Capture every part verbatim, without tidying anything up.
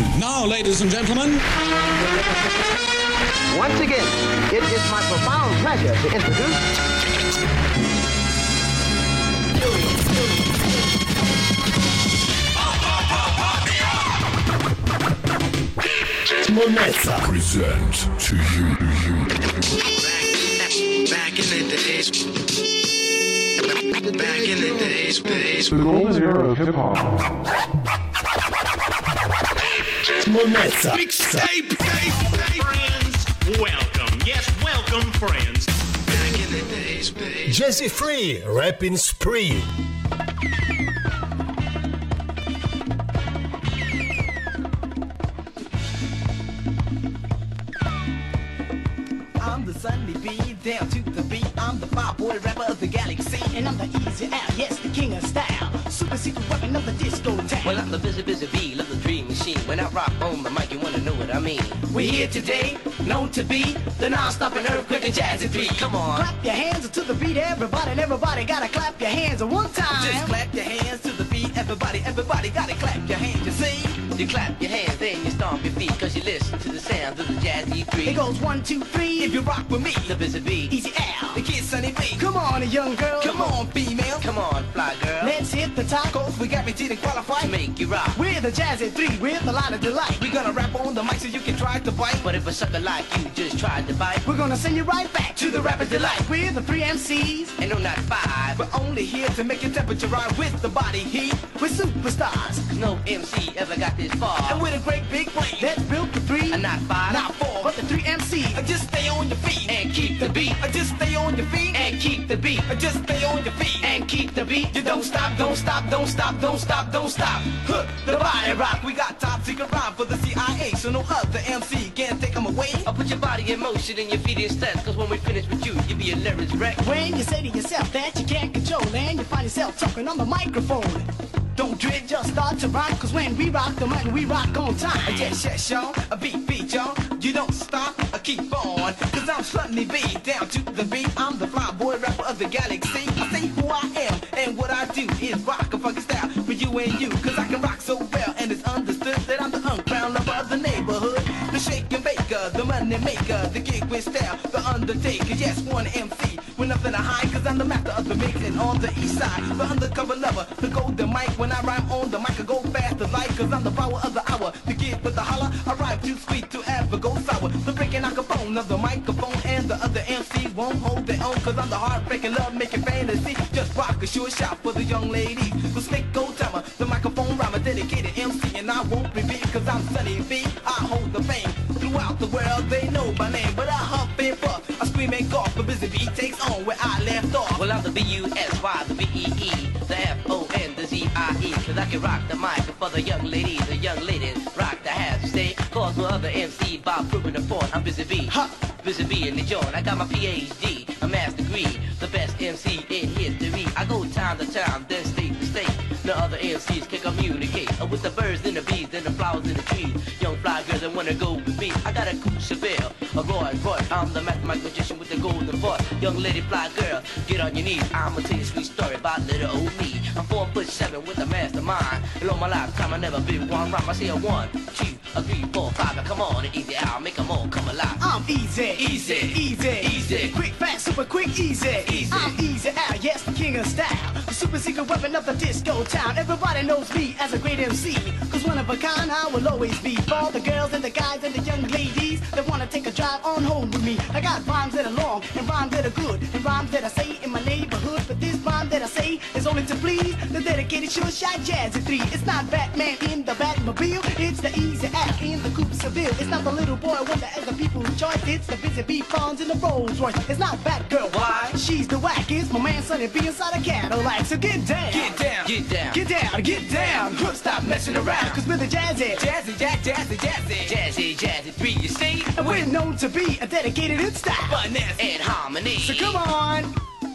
Now, ladies and gentlemen. Once again, it is my profound pleasure to introduce... Moneta present to you, you. Back in the days. Back in the days, days. The golden era of hip hop. Moneta. Mixtape, friends. Welcome, yes, welcome, friends. Back in the days, days. Jazzy Free, Rapping Spree. I'm the Sunny B, down to the beat. I'm the five boy rapper of the galaxy, and I'm the easy out, yes, the king of style. Super secret weapon of the disco town. Well, I'm the busy, busy bee, love the dream machine. When I rock on the mic, you wanna know what I mean. We're here today, known to be the non-stopping earthquake and jazzy beat. Come on, clap your hands to the beat, everybody, and everybody gotta clap your hands one time. just clap your hands to the beat. Everybody, everybody gotta clap your hands. You see? You clap your hands, then you stomp your feet, cause you listen to the sound of the Jazzy Free. It goes one, two, three. If you rock with me, the busy bee, Easy out. the kid Sunny B. Come on, young girl. Come on, female. Come on, fly girl. Let's hit the top. Cause we got me to qualify to make you rock. We're the Jazzy Three with a lot of delight. We gonna rap on the mic so you can try to bite. But if a sucker like you just tried to bite, We're gonna send you right back to the rapper's delight. We're the three M Cs. and no, not five. We're only here to make your temperature rise with the body heat. We're superstars. No M C ever got this far. And with a great big brain that's built for three. And not five, Not four, but the three M Cs. Uh, Just stay on your feet and keep the beat. Uh, Just stay on your feet and keep the beat. Uh, Just stay on your feet and keep the beat. You don't stop, don't stop, don't stop, don't stop, don't stop. Huh, the body rock. We got top secret rhyme for the C I A, so no other M C can take them away. I put your body in motion and your feet in steps, cause when we finish with you, you be a lyrics wreck. When you say to yourself that you can't control and you find yourself talking on the microphone, don't dread, just start to rock, cause when we rock the mic, we rock on time. Uh, Yes, yes, y'all, a beat, beat, y'all. You don't stop, I keep on. Cause I'm Sunny B, down to the beat. I'm the fly boy rapper of the galaxy. I say who I am, and what I do is rock a funky style for you and you. Cause I can rock so well, and it's understood that I'm the uncrowned lover of the neighborhood. The shake and baker, the money maker, the gig with style, the undertaker. Yes, one M C with nothing to hide, cause I'm the master of the mix and on the east side. The undercover lover, the golden mic. When I rhyme on the mic, I go fast as light, cause I'm the power of the hour. The kid with the holler, I rhyme too sweet to ever go sour. The breaking microphone of the microphone, and the other M C won't hold their own, cause I'm the heartbreaking love making fantasy. Just rock a sure shot for the young ladies. The slick old timer, the microphone rhymer, dedicated M C, and I won't reveal, cause I'm Sunny B. I hold the fame throughout the world, they know my name, but I huff and puff, I scream and cough. The busy bee takes on where I left off. Well, I'm the B U S Y, the B E E, the F O N, the Z I E, cause I can rock the mic for the young ladies. The young ladies rock the house, stay, cause no other M C by proving the point. I'm busy bee, ha, busy bee in the joint. I got my P H D, a master degree, the best M C in history. I go time to time, then state to state. No other M Cs can communicate uh, with the birds and the bees and the flowers in the trees. Young fly girls that wanna go with me. I got a cool Chevelle, a Roy Roy. I'm the mathematic magician with the golden voice. Young lady fly girl, get on your knees. I'ma tell you a sweet story about little old me. I'm four foot seven with a mastermind. And all my lifetime I never been one rhyme. I say a one, two, a three, four, five. Now come on and easy out, make them all come alive. I'm easy, Easy, easy, easy. quick, fast, super quick, easy, Easy. I'm easy out, yes, the king of style, the super secret weapon of the disco town. Everybody knows me as a great M C, cause one of a kind I will always be. For the girls and the guys and the young ladies that wanna take a drive on home with me. I got rhymes that are long and rhymes that are good and rhymes that I say in my neighborhood. But this rhyme that I say is only to please the dedicated sure shot Jazzy Three. It's not Batman in the Batmobile, it's the easy act in the Coupe Seville. It's not the little boy wonder as the people's choice, it's the busy bee pawns in the Rolls Royce. It's not Batgirl, Why? She's the whack, it's my man Sunny B inside a Cadillac. So get down, Get down, get down, get down, get down. Stop messing around, cause we're the Jazzy, Jazzy, jack, jazzy, jazzy, jazzy, jazzy three. You see, and we're known to be a dedicated in style, finesse and harmony. so come on.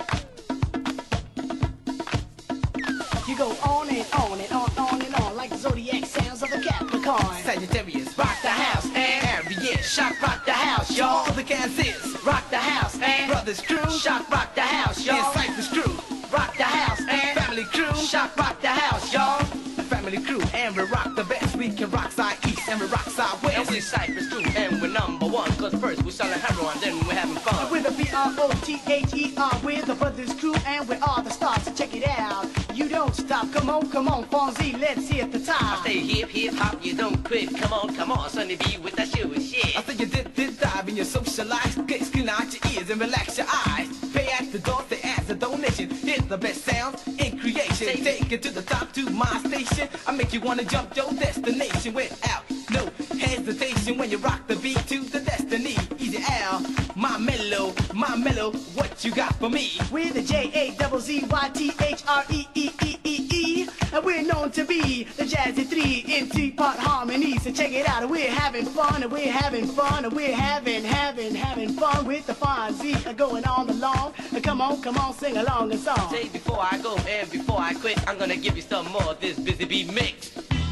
You go on and on and on, on and on, like the zodiac sounds of the Capricorn. Sagittarius, rock the house, and Aries, shock, rock the house, y'all. The Kansas, rock the house, and Brothers Crew, shock, rock the house, y'all. And Cypress Crew, rock the house, and Family Crew, shock, rock the house, y'all. Family Crew, and we rock the best. We can rock side, east west and we rock southwest. And we Cypress too, and we're number one. Cause first we're selling heroin, then we're having fun. We're the B R O T H E R, we're the Brothers Crew, and we're all the stars, so check it out. You don't stop, come on, come on, Fonzie, let's hit the top. I say hip, hip, hop, you don't quit. Come on, come on, Sonny B with that shit with shit. I say you did this dive in your social life. Get screen out your ears and relax your eyes. Pay at the door, say as a donation. Hit the best sounds in creation. Take it to the top, to my station. I make you wanna jump your destination without no hesitation. When you rock the beat to the destiny. Easy Al, my mellow, my mellow, what you got for me? We're the J A Z Z Y T H R E E E E E, and we're known to be the Jazzy Three in three-part harmony. So check it out, we're having fun, and we're having fun, and we're having, having, having fun with the Fonzie going on along. Come on, come on, sing along a song. Say before I go and before I quit, I'm gonna give you some more of this Busy Bee mix.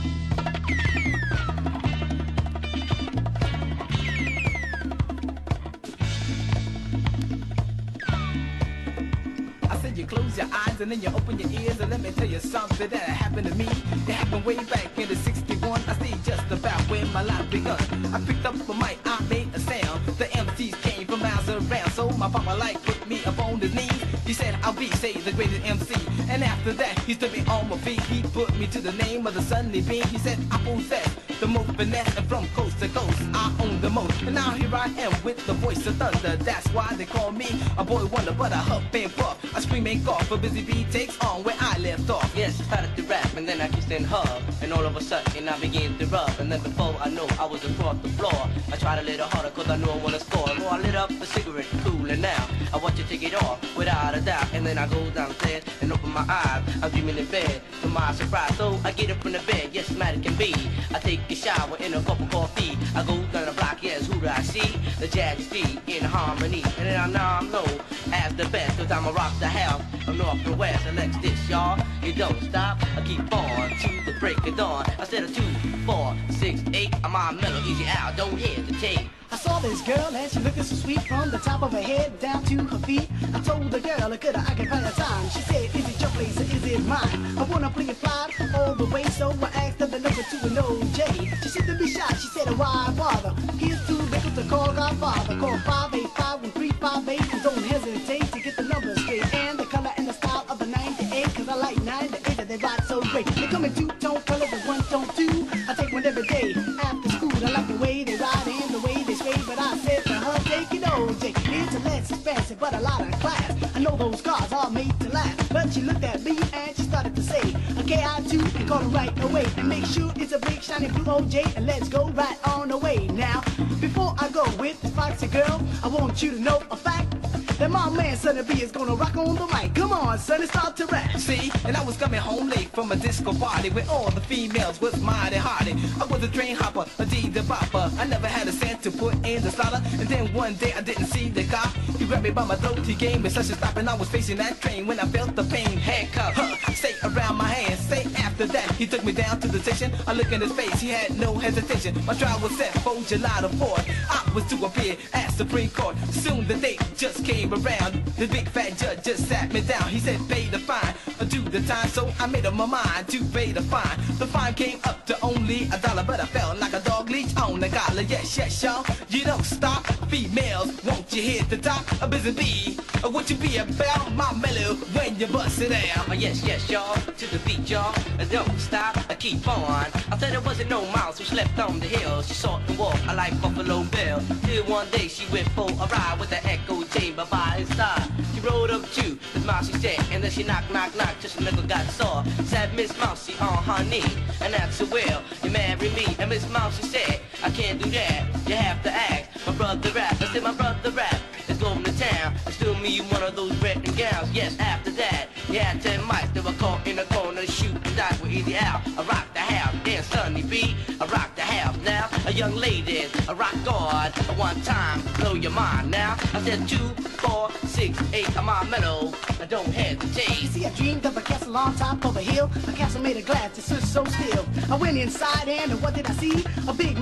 You close your eyes and then you open your ears, and let me tell you something that happened to me. It happened way back in the sixty-one. I stayed just about where my life begun. I picked up a mic, I made a sound. The M Cs came from miles around, so my papa like put me up on his knees. He said I'll be, say, the greatest M C. And after that, he stood me on my feet. He put me to the name of the Sunny Bean. He said I possess the most finesse, and from coast to coast, I own the most. And now here I am with the voice of thunder. That's why they call me a boy wonder, but I huff and puff. I scream and cough, a Busy Bee takes on where I left off. Yes, I started to rap, and then I kissed and hug, and all of a sudden I began to rub, and then before I know I was across the floor. I tried a little harder cause I knew I wanna score. So I lit up a cigarette, cool, and now I want you to take it off without a doubt. And then I go downstairs and open my eyes. I'm dreaming in bed, to my surprise. So I get up from the bed, yes, mad it can be. I take a shower in a cup of coffee. I go down the block, yes, who do I see? The Jazzy Three in harmony. And then I now I'm known as the best, cause I'm a rock the house from north to west. And next this, y'all, you don't stop. I keep on to the break of dawn. I said a two, four, six, eight. I'm on mellow, easy out, don't hesitate. I saw this girl and she looking so sweet from the top of her head down to her feet. I told the girl I could I could find a time. She said, is it your place or is it mine? I wanna play it fly all the way, so I asked her the number to an O J. She said to be shy, she said, why bother? Here's two nickels to call Godfather. Call five eight five one three five eight, and don't hesitate to get the number straight. And the color and the style of the ninety-eight, cause I like ninety-eight and they ride so great. They come in two-tone colors and one-tone too. I take one every day after school. I like the way they ride and the way they sway, but I said to her, take it O J. It's a less expensive, but a lot of class. I know those cars are made to last. But she looked at me and she started to say, okay, I too can call it right away. And make sure it's a big shiny blue O J, and let's go right on the way. Now, before I go with this foxy girl, I want you to know a fact. That my man Sonny B is gonna rock on the mic. Come on, Sonny, start to rap. See, and I was coming home late from a disco party where all the females was mighty hardy. I was a train hopper, a D the bopper. I never had a cent to put in the slaughter. And then one day I didn't see the cop. He grabbed me by my throat, he gave me such a stop, and I was facing that train when I felt the pain. Handcuffed, huh, stay around my hands. Say after that, he took me down to the station. I look in his face, he had no hesitation. My trial was set for July the fourth. I was to appear at Supreme Court. Soon the date just came around. The big fat judge just sat me down. He said pay the fine or do the time. So I made up my mind to pay the fine. The fine came up to only a dollar, but I felt like a dog leech on the collar. Yes, yes, y'all, you don't stop. Females, won't you hit the top? A Busy Bee, or what you be about? My mellow when you bust it down. Oh yes, yes, y'all, to the beat, y'all. Don't stop, I keep on. I said there wasn't no mouse who slept on the hill. She sought and walked, I like Buffalo Bill. Till one day she went for a ride with the echo chamber by his side. She rode up to the mouse, she said, and then she knock, knock, knock, just a nigga got sore. Said Miss Mousy on her knee, and that's a well, you marry me. And Miss Mousy said, I can't do that, you have to ask my brother rap. I said my brother rap is going to town, and still me one of those red and gowns. Yes, after that, you had ten mice that were caught in the corner, shoot and die with easy out. I rock the house, then Sonny B, I rock the house now. A young lady, a rock guard, at one time, blow your mind now. I said two, four, six, eight, I'm on meadow, I don't hesitate. You see, I dreamed of a castle on top of a hill, a castle made of glass that stood so still. I went inside and what did I see? A big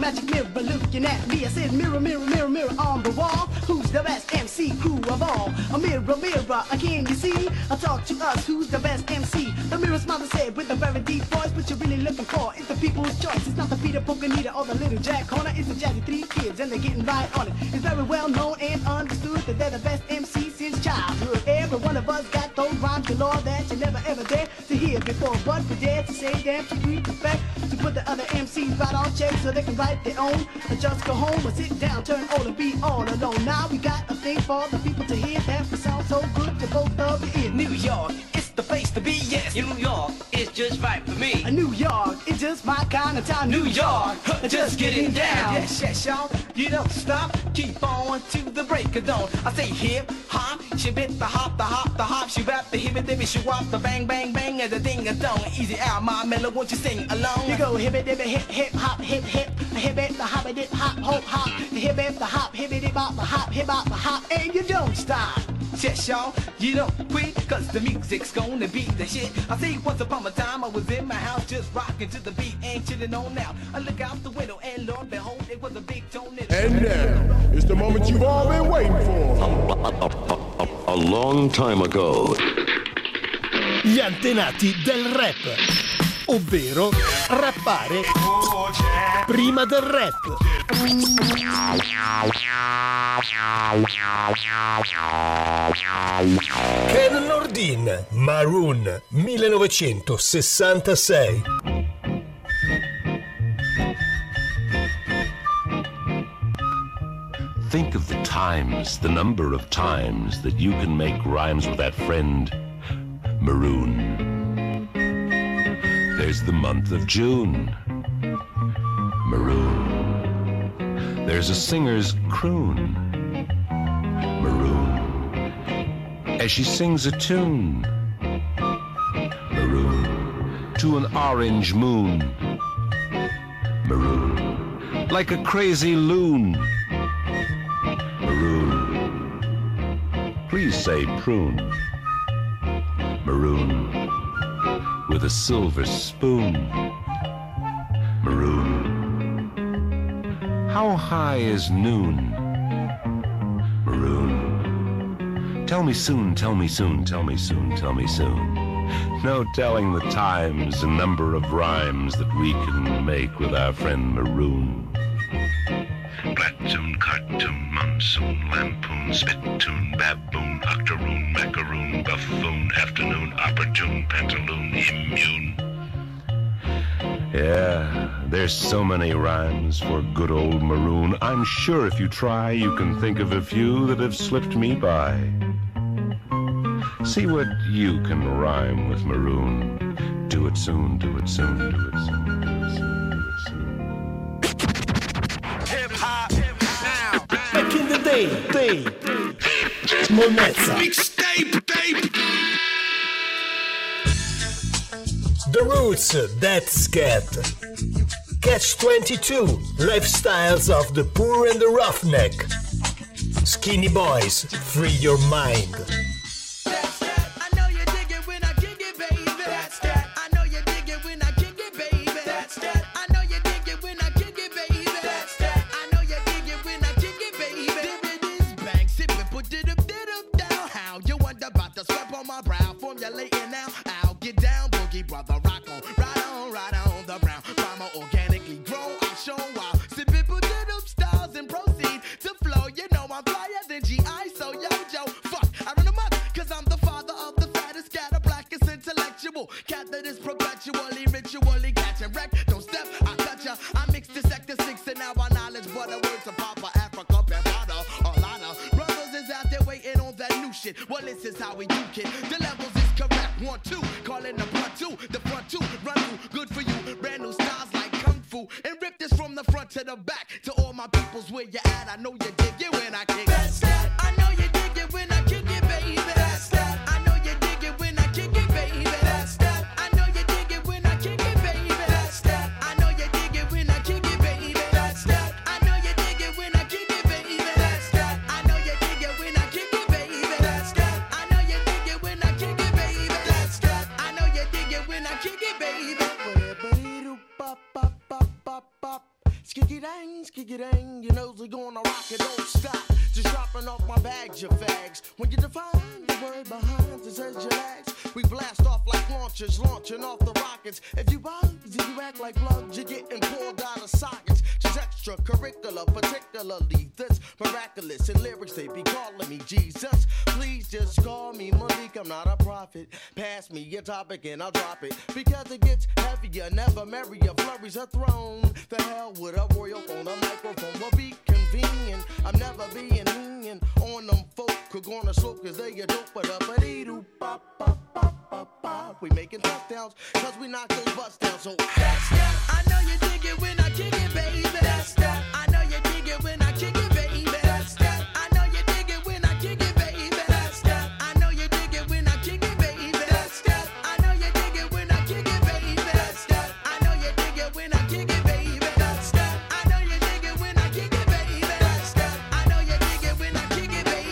magic mirror looking at me. I said, mirror, mirror, mirror, mirror on the wall, who's the best M C crew of all? A mirror, mirror, can you see? I talk to us, who's the best M C? The mirror's mother said with a very deep voice, what you're really looking for is the people's choice. It's not the Peter Pocanita or the little Jack Horner, it's the Jazzy Three Kids, and they're getting right on it. It's very well known and understood that they're the best M C since childhood. Every one of us got those rhymes galore that you never ever dare to hear before, but we dare to say damn to we respect to put the other M Cs right on check so they can write their own. Or just go home or sit down, turn old and be all alone. Now we got a thing for the people to hear that we sound so good to both of you in New York, it's the place to be, yes. In New York, it's just right for me. A New York, it's just my kind of town. New York, just getting down. Yes, yes, y'all, you don't stop, keep on to the break of dawn. I say hip, hop, she bit the hop, the hop, the hop, she rap the hip, dibby, she wop, the bang, bang, bang, and the ding a dong. Easy out, my mellow, won't you sing along? You go hip, dibby, hip, hip, hop, hip, hip, hip, hip, the hop, dip, hop, hop, hop, hip, hip, the hop, hip, dip, hop, the hop, hip, hop, the hop, and you don't stop. Yes, y'all, you don't quit, cause the music's gonna be the shit. I say once upon a time I was in my house just rocking to the beat and chilling on out. I look out the window and Lord behold, it was a big tone. And now, it's the moment you've all been waiting for. A, a, a, a, a long time ago. Gli antenati del rap, ovvero rappare prima del rap. Ken Nordin, Maroon, millenovecentosessantasei. Think of the times, the number of times that you can make rhymes with that friend, Maroon. There's the month of June, Maroon. There's a singer's croon, Maroon. As she sings a tune, Maroon. To an orange moon, Maroon. Like a crazy loon, Maroon. Please say prune, Maroon. With a silver spoon, Maroon. How high is noon, Maroon? Tell me soon, tell me soon, tell me soon, tell me soon. No telling the times and number of rhymes that we can make with our friend Maroon. Platoon, cartoon, monsoon, lampoon, spittoon, baboon, octoroon, macaroon, buffoon, afternoon, opportune, pantaloon, immune. Yeah, there's so many rhymes for good old Maroon. I'm sure if you try, you can think of a few that have slipped me by. See what you can rhyme with Maroon. Do it soon, do it soon, do it soon, do it soon, do it soon. Hip-hop, hip-hop, now. Back in the day, day. Monnezza. Mixtape, tape. The Roots, Death's Cat. Catch twenty-two, Lifestyles of the Poor and the Roughneck. Skinny Boys, Free Your Mind. That's that. I know you dig it when I kick it, baby. That's that. I know you dig it when I kick it, baby. That's that. I know you dig it when I kick it, baby. That's that. I know you dig it when I kick it, baby. Dip it is bang, sip it, put it up, did up, down. How you wonder about the sweat on my brow? Formulating now. I'll get down, boogie brother, rock on, right on, right on the brown. Mama organically grow, I'll show while sip it, put it up, stars and proceed to flow. You know I'm flyer than G I, so yo, Joe, fuck, I run them up, cause I'm the father of the fattest cat, a blackest intellectual cat that is perpetually, ritually catching wreck. Don't step, I cut ya, I mix the sector six and now I knowledge, but the words of Papa Africa, Bambada, Olana. Brothers is out there waiting on that new shit. Well, this is how we do kid. The levels is correct, one, two, calling the front two, the front two, run through, good for you, brand new styles like Kung Fu, and rip this from the front to the back, to all my peoples where you at, I know you dig it when I kick it. That's that, I know you dig it when I kick it, baby. That's that, I know you dig it when I kick it, baby. That's that, I know you dig it when I kick it, baby. That's that, I know you dig it when I kick it, baby. That's that, I know you dig it when I kick it, baby. That's that, I know you dig it when I kick it, baby. That's that, I know you dig it when I kick it, baby. That's that, I know you dig it when I kick it, baby. Chicky dang, skicky dang, you know we're gonna rock it, don't stop. Just dropping off my bags, your fags. When you define the word behind, it says your legs. We blast off like launchers, launching off the rockets. If you buzz, if you act like plugs, you're getting pulled out of sockets. Just extracurricular, particularly this miraculous. In lyrics, they be calling me Jesus. Please just call me Malik, I'm not a prophet. Pass me your topic and I'll drop it. Because it gets heavier, never merrier, flurries a throne. The hell with a royal on the microphone will be convenient. I'm never being mean on them folk who gonna slope cause they a dope, but up a dee doo pop pop pop pop pop. We making touchdowns cause we knock those butts down. So that's that. I know you dig it when I kick it, baby. That's that. I know you dig it when I kick it, baby. That's that. I know you dig it when I kick it, baby. That's that. I know you dig it when I kick it, baby. That's that. I know you dig it when I kick it, baby. That's that. I know you dig it when I kick it, baby. That's that. I know you dig it when I kick it, baby. That's that. I know you dig it when I kick it, baby.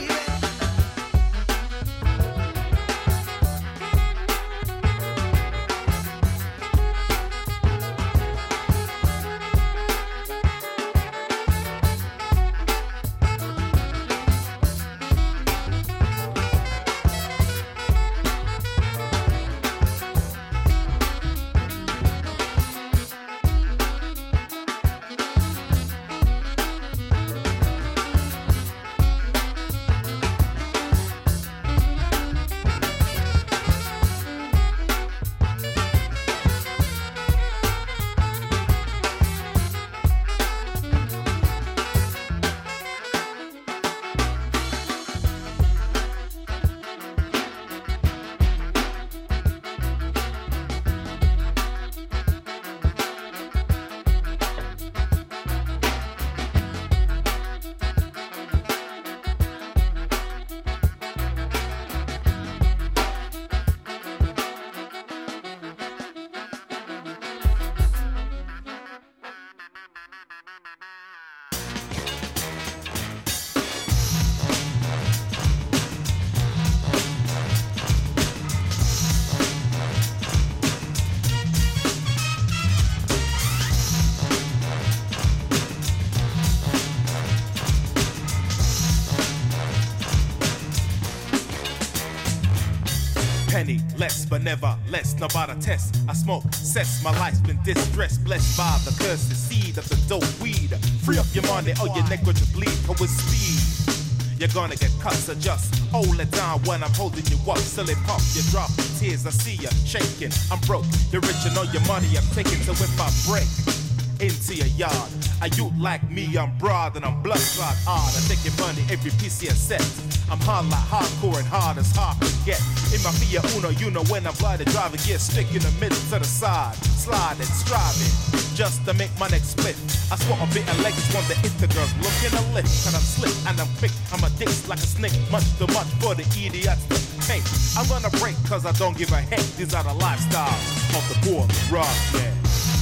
Less, but never less, no about a test. I smoke cess, my life's been distressed. Blessed by the curse, the seed of the dope weed. Free up your money or your neck going to bleed. Cause with speed, you're gonna get cut. So just hold it down when I'm holding you up. Silly pop, you drop tears, I see you shaking. I'm broke, you're rich and all your money I'm taking. So if I break into your yard, a youth like me, I'm broad and I'm blood clot hard. I take your money, every piece you set. I'm hard like hardcore and hard as hard to get. In my Fiat Uno, you know when I'm gliding, driving, get stick in the middle to the side, sliding, striving, just to make my next split. I swat a bit of legs, want to hit the girls, looking a lift, and I'm slick and I'm quick. I'm a dick like a snake, much too much for the idiots to take. I'm gonna break cause I don't give a heck. These are the lifestyles of the poor rock man.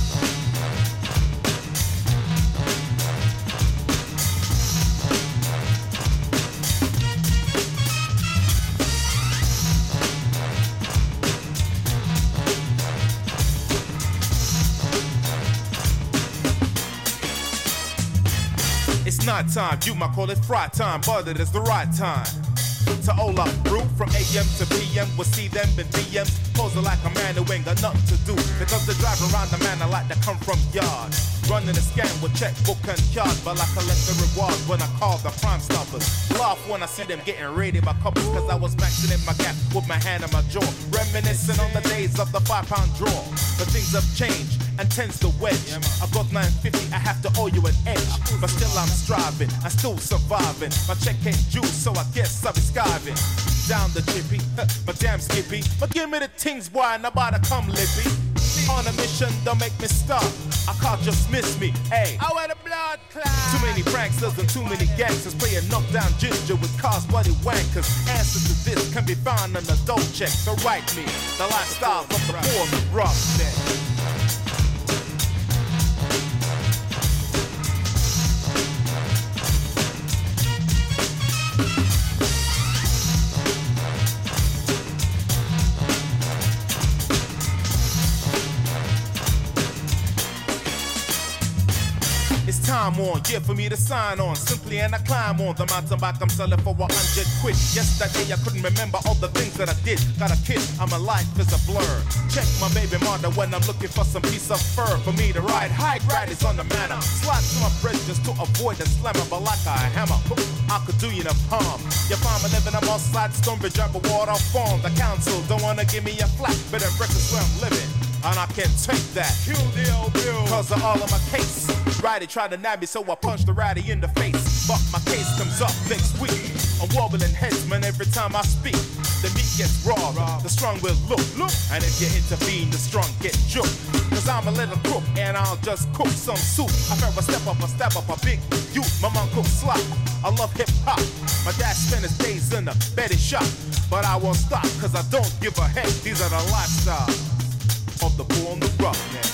Night time, you might call it fry time, but it is the right time to all up brew from A M to P M. We'll see them in D Ms, posing like a man who ain't got nothing to do. Because they drive around the man I like that come from yard. Running a scam with checkbook and card, but I collect the reward when I call the crime stoppers. Laugh when I see them getting raided by couples, cause I was maxing in my gap with my hand on my jaw. Reminiscing on the days of the five pound draw. But things have changed and tends to wedge. I got nine fifty, I have to owe you an edge. But still I'm striving, I'm still surviving. My check ain't due, so I guess I'll be skiving. Down the chippy, my damn skippy. But give me the things, boy, and about to come lippy. On a mission, don't make me stop. I can't just miss me, hey. I wear the blood clot. Too many pranksters and too many gangsters playing knockdown ginger with cars, bloody wankers. Answer to this can be found on the dope check. So write me the lifestyle of the poor rock neck. time on, yeah, for me to sign on. Simply and I climb on the mountain bike, I'm selling for a hundred quid. Yesterday I couldn't remember all the things that I did. Got a kid, and my life is a blur. Check my baby mother when I'm looking for some piece of fur for me to ride. High grade is on the manor. Slide to my bridge just to avoid the slammer, but like a hammer, I could do you no harm. You find me living on my side, Stonebridge, Upper Water Farm. The council don't wanna give me a flat, but in breakfast where I'm living. And I can't take that. Kill the old bill. Cause of all of my case. Righty tried to nab me, so I punched the ratty in the face. But my case comes up next week. I'm wobbling heads, man, every time I speak. The meat gets raw, the strong will look, look. And if you intervene, the strong get juked. Cause I'm a little crook, and I'll just cook some soup. I never step up, I step up a big youth. My mom cooks slop. I love hip hop. My dad spent his days in the betting shop. But I won't stop, cause I don't give a heck. These are the lifestyles of the poor and the rough, man.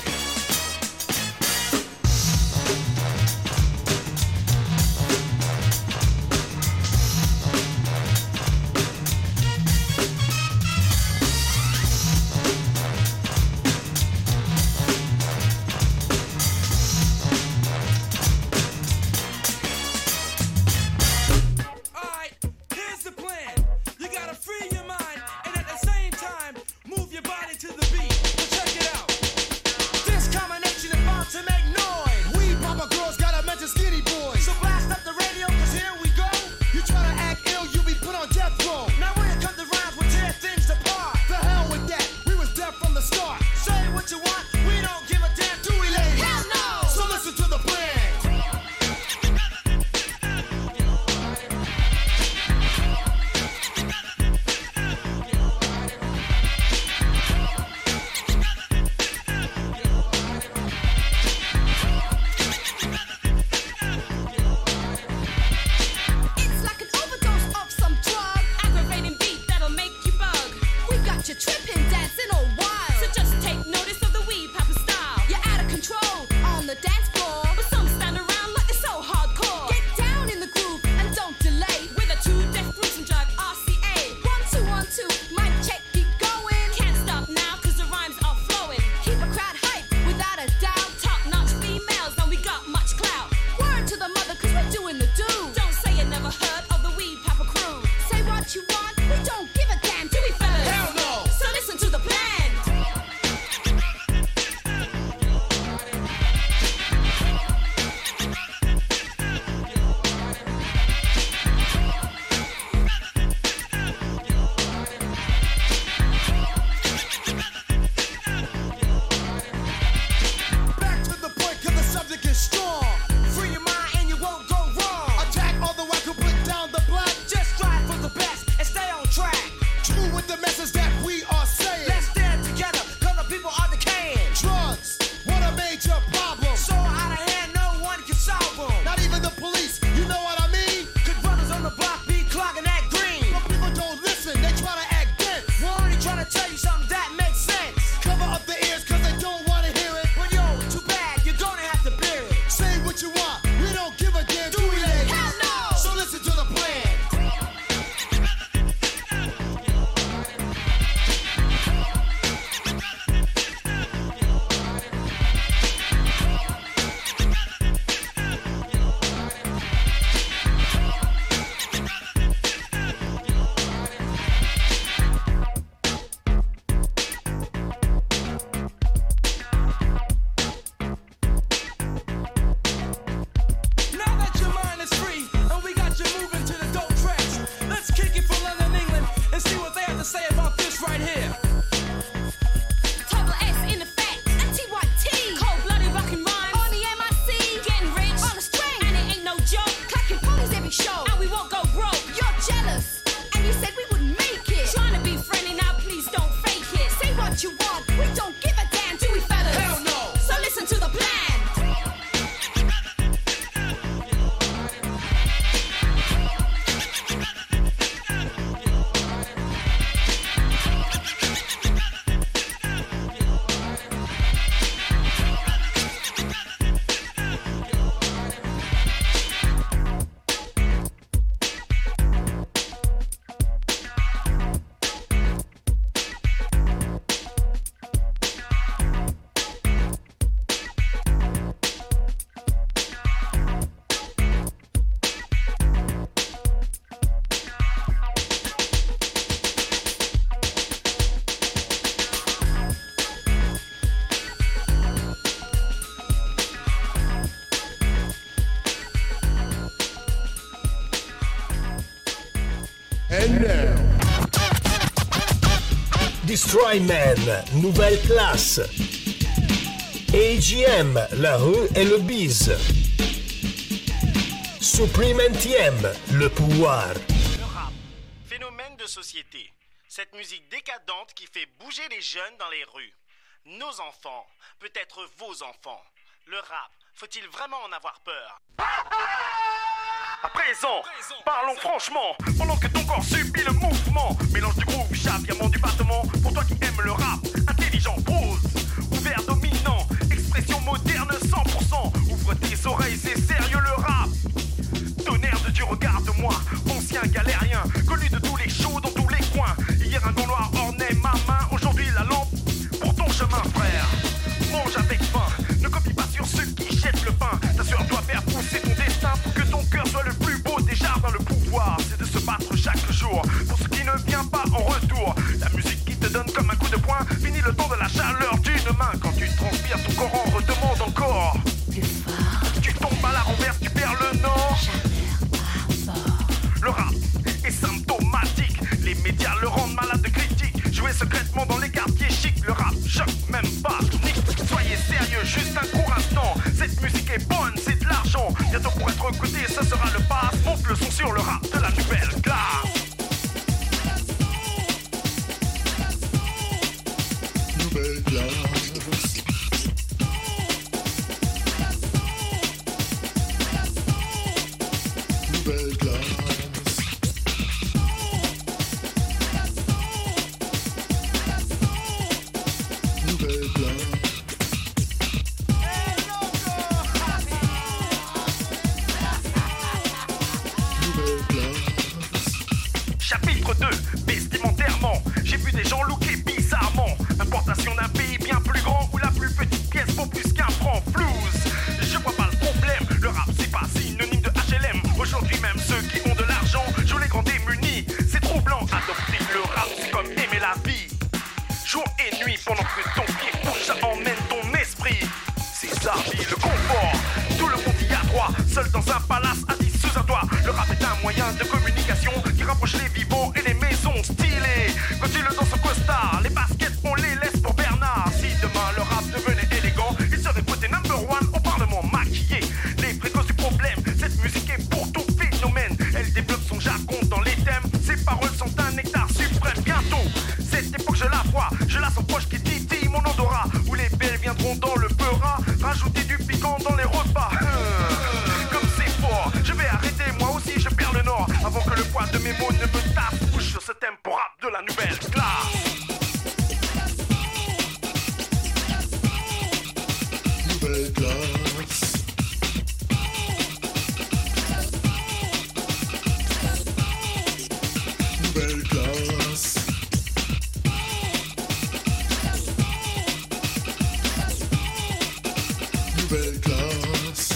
And now. Destroy Man, nouvelle classe. A G M, la rue et le bise. Supreme N T M, le pouvoir. Le rap, phénomène de société. Cette musique décadente qui fait bouger les jeunes dans les rues. Nos enfants, peut-être vos enfants. Le rap, faut-il vraiment en avoir peur? À présent, parlons franchement. Pendant que ton corps subit le mouvement, mélange du groove, chavirement du battement. Pour toi qui aimes le rap, intelligent, prose, ouvert, dominant, expression moderne cent pour cent. Ouvre tes oreilles, c'est sérieux le rap. Tonnerre de Dieu, regarde-moi, ancien galérien, connu de tous les shows dans tous les coins. Hier un gant noir ornait ma main, aujourd'hui la lampe pour ton chemin, frère. Mange avec faim, ne copie pas sur ceux qui jettent le pain. T'assure-toi faire pousser ton destin pour que ton cœur soit le plus beau des jardins. Le pouvoir, c'est de se battre chaque jour pour ce qui ne vient pas en retour. La musique qui te donne comme un coup de poing finit le temps de la chaleur d'une main. Quand tu transpires, ton corps en redemande encore. Tu tombes à la renverse, tu perds le nord. Le rap est symptomatique, les médias le rendent malade de critiques. Jouer secrètement dans les quartiers chics, le rap choque même pas. Nick, soyez sérieux, juste un court instant. Cette musique est bonne, c'est de l'argent. Bientôt pour être écouté, ce sera le pass. Monte le son sur le rap de la nouvelle classe. Nouvelle classe. Nouvelle classe. Chapitre deux, vestimentairement, j'ai vu des gens looker bizarrement. Importation d'un pays bien plus grand où la plus petite pièce vaut plus qu'un franc. Flouze, je vois pas le problème, le rap c'est pas synonyme de H L M. Aujourd'hui même ceux qui ont de l'argent jouent les grands démunis. C'est troublant, adopter le rap c'est comme aimer la vie. Jour et nuit pendant que ton pied bouge, ça emmène ton esprit. C'est ça, le confort, tout le monde y a droit. Seul dans un palace assis sous un toit. Le rap est un moyen de communication qui rapproche les vivants et les maisons stylées. Quand tu le danses au costard, les baskets on les laisse pour Bernard. Si demain le rap devenait élégant, il serait voté number one au parlement maquillé. Les précoces du problème, cette musique est pour tout phénomène. Elle développe son jargon dans les thèmes. Ses paroles sont un nectar suprême. Bientôt, cette époque je la vois, je la sens proche qui titille mon odorat. Où les belles viendront dans le peura, rajouter du piquant dans les repas. Comme c'est fort, je vais arrêter, moi aussi je perds le nord. Avant que le poids de mes mots ne me tape. Bouche sur ce tempo rap de la nouvelle classe. Nouvelle classe. Nouvelle classe. Nouvelle classe.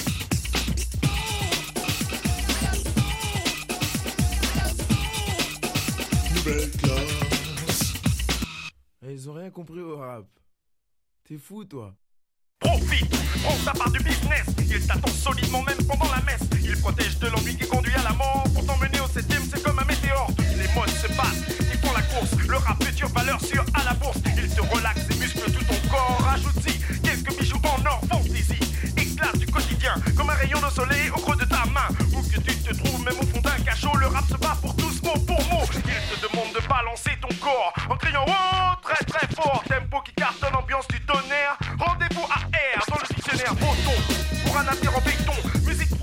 Nouvelle classe. Ils ont rien compris au rap. T'es fou, toi. Profite, prends ta part du business. Il t'attend solidement même pendant la messe. Il protège de l'ennui qui conduit à la mort. Pour t'emmener au septième, c'est comme un météore. Toutes les modes se passent, ils font la course. Le rap futur, valeur sûre à la bourse. Il te relaxe et muscle tout ton corps. Rajoute-y quelques bijoux en or fantaisie. Éclate du quotidien comme un rayon de soleil au creux de ta main. Où que tu te trouves, même au fond d'un cachot, le rap se bat pour tous mot pour mot. Il te demande de balancer ton corps en criant oh très très fort. Tempo qui cartonne, ambiance du tonnerre. Rendez-vous à R dans le dictionnaire. Breton pour un avenir en béton. Musique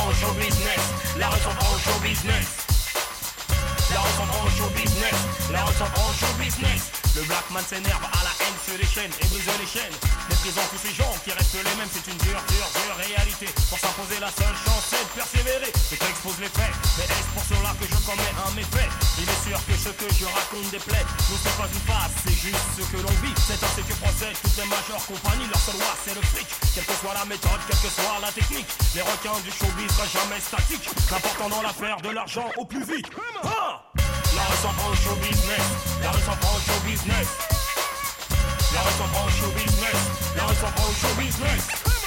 prend au show business. La rue s'en prend au show business. La rue s'en prend au show business. La rue s'en prend au show business. Le black man s'énerve à la haine, se déchaîne et brise les chaînes. Méprisant tous ces gens qui restent les mêmes, c'est une dure, dure, dure réalité. Pour s'imposer la seule chance c'est de persévérer. Je t'expose les faits, mais est-ce pour cela que je commets un méfait? Il est sûr que ce que je raconte déplaît. Nous c'est pas une face, c'est juste ce que l'on vit. C'est ainsi que procèdent toutes les majeures compagnies. Leur seul roi c'est le fric. Quelle que soit la méthode, quelle que soit la technique, les requins du showbiz restent jamais statiques. L'important dans l'affaire de l'argent au plus vite. Ah! La rue s'en prend au show business. La rue s'en prend au show business. La rue s'en prend au show business. La rue s'en prend au show business.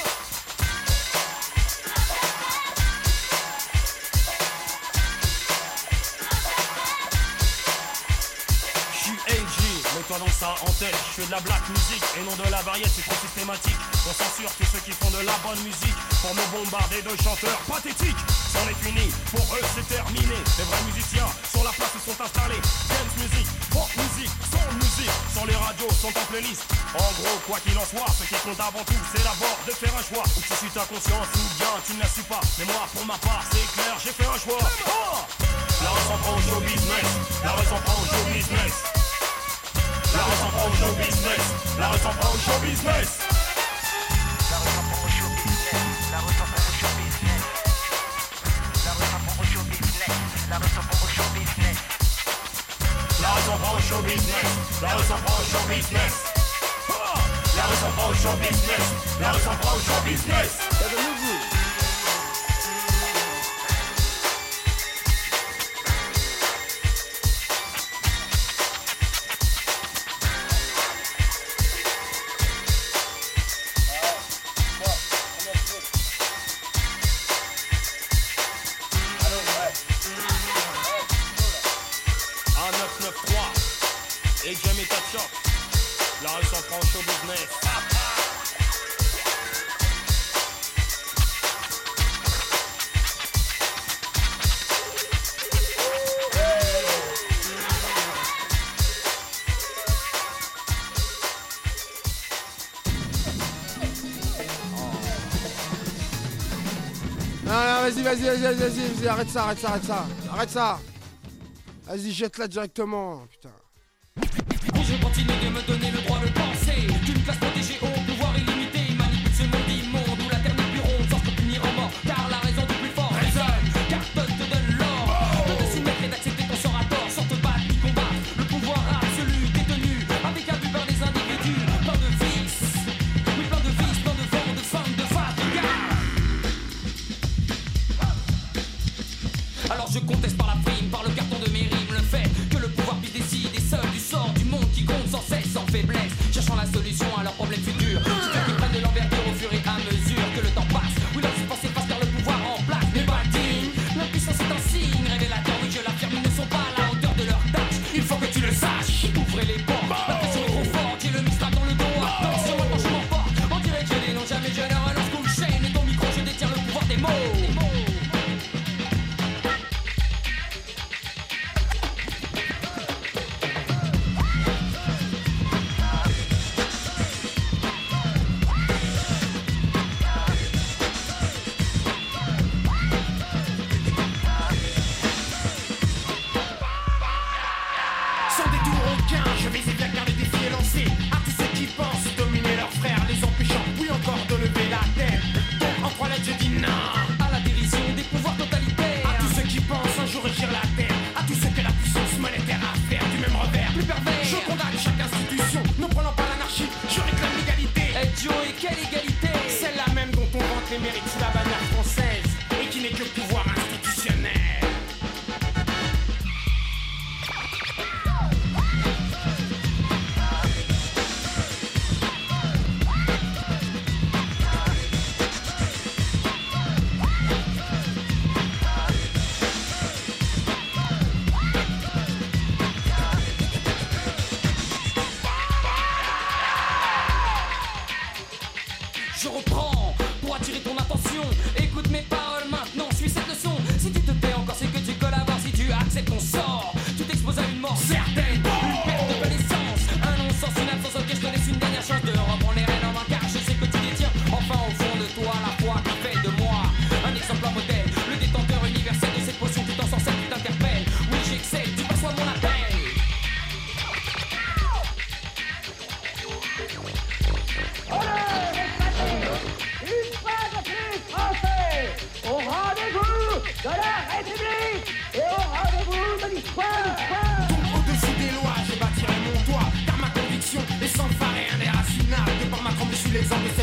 Mets-toi donc ça en tête, je fais de la black music et non de la variété, c'est trop systématique. On censure tous ceux qui font de la bonne musique pour me bombarder de chanteurs pathétiques. C'en est fini, pour eux c'est terminé. Les vrais musiciens sur la place se sont installés. Dance music, pop music, soul music, sur les radios sont en playlist. En gros, quoi qu'il en soit, ce qui compte avant tout c'est d'abord de faire un choix. Ou tu suis ta conscience ou bien tu ne la suis pas. Mais moi pour ma part c'est clair, j'ai fait un choix. Oh, la rue s'en prend au show business. La rue s'en prend au show business. La rue s'en prend au show business. La rue s'en prend au show business. La rue s'en prend au show business. La rue s'en prend au show business. La rue s'en prend au show business. La rue s'en prend au show business. La rue s'en prend au show business. La rue s'en prend au show business. La rue s'en prend au show business. La rue s'en prend au show business. Et Jamie Tatchok, la rue s'en prend au show business. Non, non, vas-y, vas-y, vas-y, vas-y, vas-y, vas-y, arrête ça, arrête ça, arrête ça, arrête ça. Vas-y, jette-la directement, putain. Je continue de me donner le droit de penser. D'une classe protégée au pouvoir illimité, il manipule ce monde immonde où la terre n'est plus ronde, sans se punir en mort. Car la raison du plus fort résonne, car peuple te donne l'or. De te soumettre et d'accepter ton sort à tort, sans te battre ni combattre. Le pouvoir absolu détenu, avec abus par des individus. Plein de vices, oui plein de vices, plein de vents, de femmes, de fabricants. Alors je conteste par la prime, par le carton de mes rimes, le fait que le pouvoir puisse décider seul du sort du monde qui compte sans cesse, sans faiblesse, cherchant la solution à leurs problèmes futurs. C'est fait qu'ils prennent de l'envergure au fur et à mesure que le temps passe. Oui, leur suspense efface car le pouvoir en place n'est pas digne. L'impuissance est un signe révélateur, oui je l'affirme, ils ne sont pas à la hauteur de leur tâche. Il faut que tu le saches, ouvrez les portes, la pression est trop forte, j'ai le mixtape dans le dos. Attention, maintenant je m'emporte, on dirait que je dénonce jamais je ne relance qu'une chaîne. Et ton micro, je détiens le pouvoir des mots.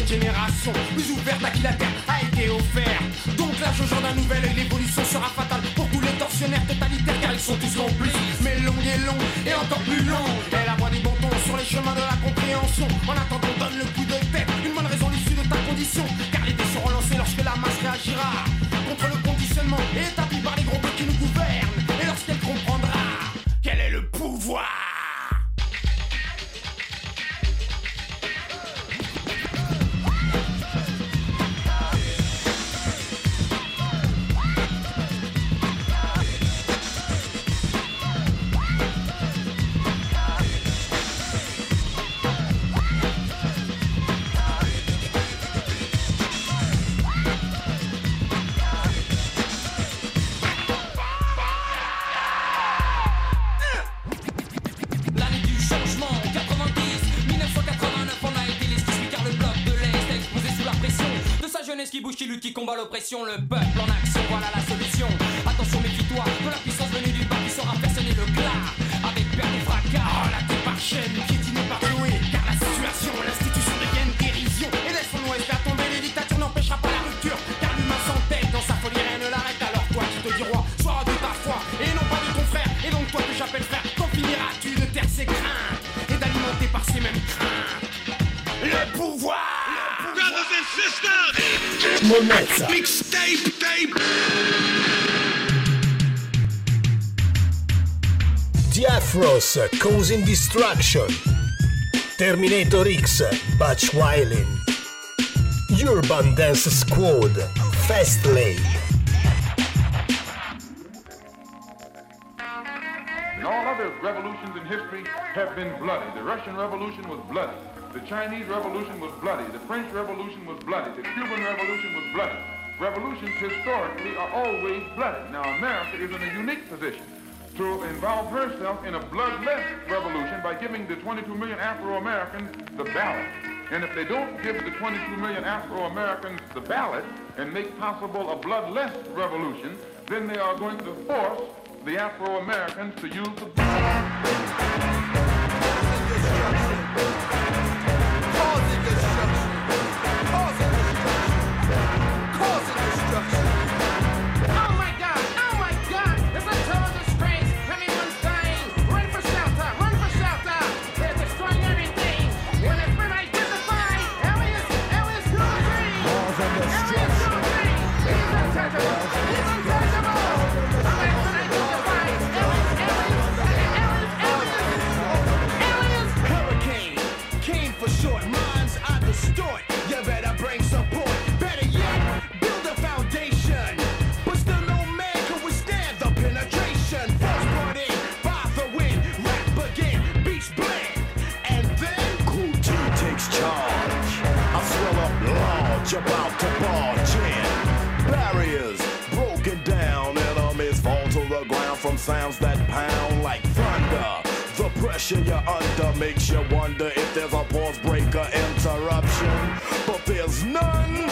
nouvelle génération, plus ouverte à qui la terre a été offerte. Donc là, ce genre d'un nouvel œil, l'évolution sera fatale pour tous les tortionnaires totalitaires, car ils sont tous complices. Mais longue et longue et encore plus longue. Et la voix des bons tons sur les chemins de la compréhension. En attendant, donne le coup de tête, une bonne raison l'issue de ta condition. Car les dés seront lancés lorsque la masse réagira contre le conditionnement établi par les gros qui nous gouvernent. Et lorsqu'elle comprendra quel est le pouvoir. Qui bouge, qui lutte, qui combat l'oppression, le peuple en action, voilà la solution. Attention, méfie-toi de la puissance venue du bas qui saura faire sonner le glas. Avec perte et fracas, relaté par chaîne, piétiné par Chloé. Car la situation, l'institution devienne dérision. Et laissons-nous faire tomber, les dictatures n'empêchera pas la rupture. Car l'humain s'entête dans sa folie, rien ne l'arrête. Alors toi qui te dis roi, sois de ta foi et non pas de ton frère. Et donc toi que j'appelle frère, quand finiras-tu de taire ses craintes et d'alimenter par ces mêmes craintes le pouvoir. Brothers and sisters, Monezza. mixtape, tape. The Afros causing destruction. Terminator X, Butch Wildin. Urban Dance Squad, Fast Lane. And all other revolutions in history have been bloody. The Russian Revolution was bloody. The Chinese Revolution was bloody. The French Revolution was bloody. The Cuban Revolution was bloody. Revolutions historically are always bloody. Now America is in a unique position to involve herself in a bloodless revolution by giving the twenty-two million Afro-Americans the ballot. And if they don't give the twenty-two million Afro-Americans the ballot and make possible a bloodless revolution, then they are going to force the Afro-Americans to use the ballot. About to barge in. Barriers broken down, enemies fall to the ground from sounds that pound like thunder. The pressure you're under makes you wonder if there's a pause, break, or interruption. But there's none,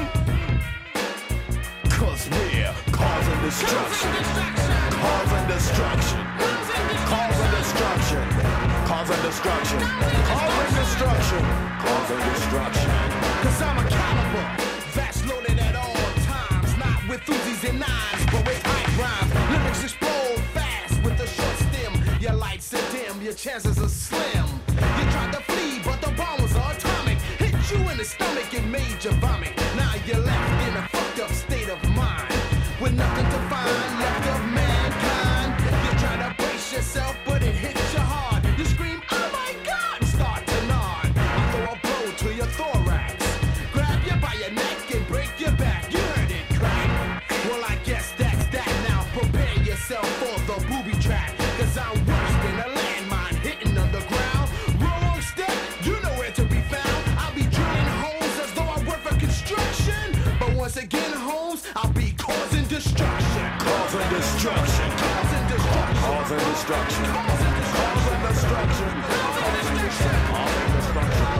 cause we're causing destruction. Causing destruction. Causing destruction. Causing destruction. Causing destruction. Causing destruction. Cause I'm a caliber that's loaded at all times. Not with Uzis and nines, but with hype rhymes. Lyrics explode fast with a short stem. Your lights are dim, your chances are slim. You tried to flee, but the bomb was atomic. Hit you in the stomach and made you vomit. Now you're left in a fucked up state of mind, with nothing to find left of mankind. You try to brace yourself, but it hits you hard. You scream, oh my God, and start to nod. I throw a blow to your thorax, grab you by your neck and break your back. You heard it crack. Well, I guess that's that now. Prepare yourself for the booby trap, cause I'm worse than a landmine hitting underground. Wrong step, you know where to be found. I'll be drilling holes as though I work for construction. But once again, Holmes, I'll be causing destruction. Causing destruction. Causing destruction. Causing destruction. Causing destruction. Causing destruction. Causing destruction.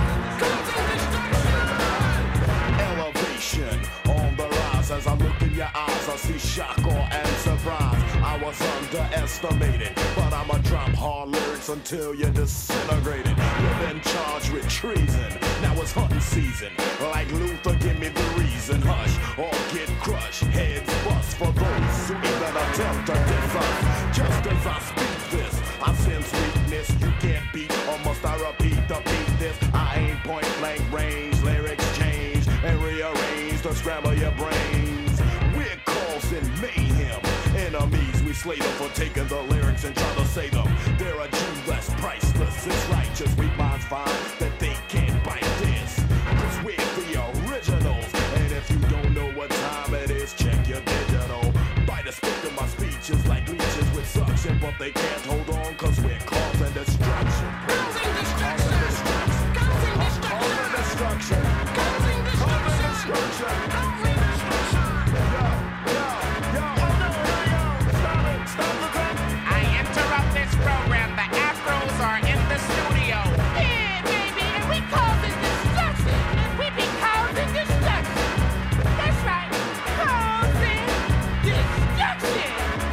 Elevation on the rise. As I look in your eyes, I see shock, awe, and surprise. I was underestimated, but I'ma drop hard lyrics until you're disintegrated. You've been charged with treason, now it's hunting season. Like Luther, give me the reason. Hush, or get crushed, heads bust for those who even attempt to diss us. Just as I speak this, I sense weakness you can't beat, or must I repeat the beat this? I ain't point blank range, lyrics change and rearrange to scramble your brains. We're causing mayhem, enemies we slay them for taking the lyrics and trying to say them. They're a Jew that's priceless, it's righteous. We minds find that they can't bite this, cause we're the originals. And if you don't know what time it is, check your digital. By the spit of my speech is like leeches with suction, but they can't hold on cause we're causing destruction. Causing destruction. Causing destruction. Causing destruction. Causing destruction. Causing destruction. Yo, yo, yo. Oh no, no, yo. Stop it. Stop the time. I interrupt this program. The Afros are in the studio. Yeah, baby, and we causing destruction. We be causing destruction. That's right. Causing destruction.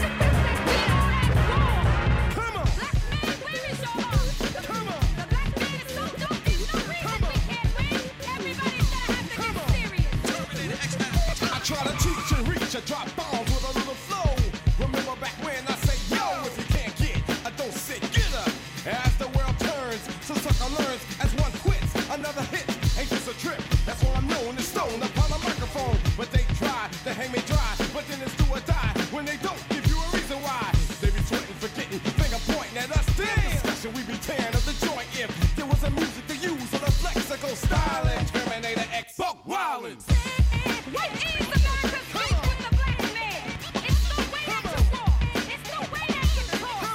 Come on. Black man, where is your heart? Come on. The black man is so dope, there's no reason we can't win. Everybody's gonna have to get serious. I try to teach and reach, I drop bombs with a little flow. Remember back when I say, yo, if you can't get, I don't sit, get up. As the world turns, so sucker learns, as one quits, another hit, ain't just a trip. That's why I'm known as stone upon a microphone. But they try to hang me dry, but then it's do or die when they don't give you a reason why. They be sweating, forgetting, finger pointing at us. Damn discussion, we be tearing up the joint if there was a music to use or the flexical styling. Terminator X, buck wildin'. What is the man to speak with the black man? It's the way that you walk. It's the way that you talk.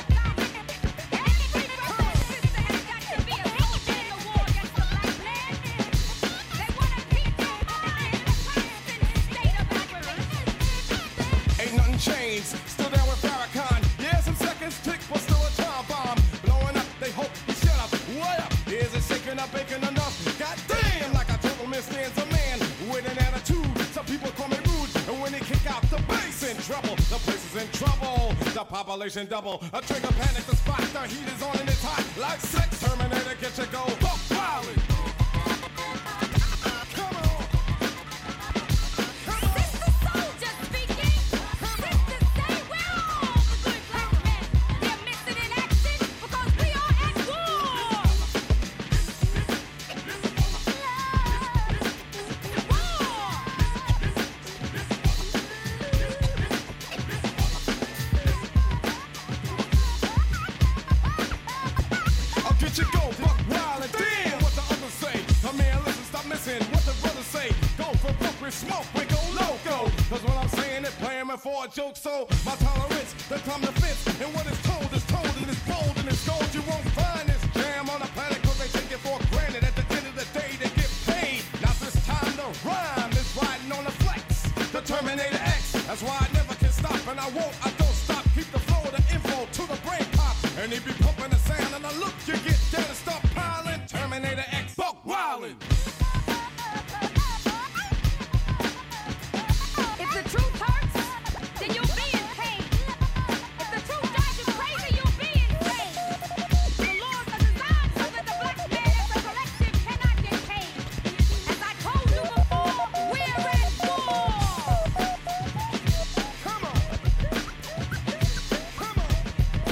Every brother and sister has got to be a soldier in the war against the black man. They want to keep you in a constant state of aggravation. Ain't nothing changed, still down with Farrakhan. Yeah, some seconds tick, but still a time bomb. Blowing up, they hope we shut up. What up? Is it shaking up, baking enough? God damn, like I told them, it stands a man with an attitude. Some people call me rude, and when they kick out the bass in trouble, the place is in trouble. The population double, a trigger panic, the spot, the heat is on and it's hot. Like sex, Terminator, get you go. Buck wildin'. Sister soldier speaking. Sisters say we're all the good black men. They're missing in action because we are at war. I'll get you go, buck wild and damn what the others say. Come here, listen, stop missing what the brothers say. Go for broke with smoke, we go loco. Cause what I'm saying is playing me for a joke, so my tolerance, the time to fence. And what is told is told, and it's bold and it's gold. You won't find this jam on the planet cause they take it for granted. At the end of the day, they get paid. Now this time to rhyme is riding on the flex. The Terminator X, that's why I never can stop. And I won't, I don't stop. Keep the flow, the info to the brain pop. And they be pumping the sound, and I look, you get down and start piling. Terminator X, buck wildin'. If the truth hurts, then you'll be in pain. If the truth drives you crazy, you'll be insane. The laws are designed so that the black man as a collective cannot get paid. As I told you before, we're at war. Come on. Come on.